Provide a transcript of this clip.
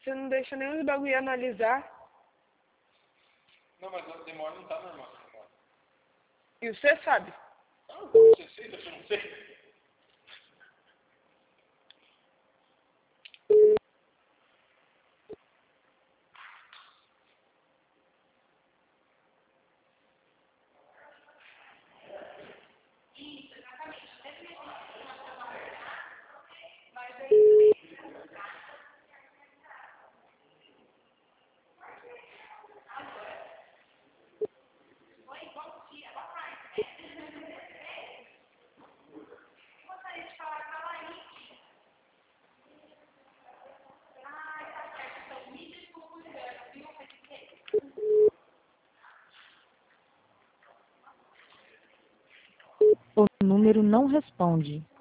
Você não deixa nem os bagulho analisar. Não, mas a demora não tá normal. Demora. E você sabe. Ah, você sei, eu não sei. O número não responde.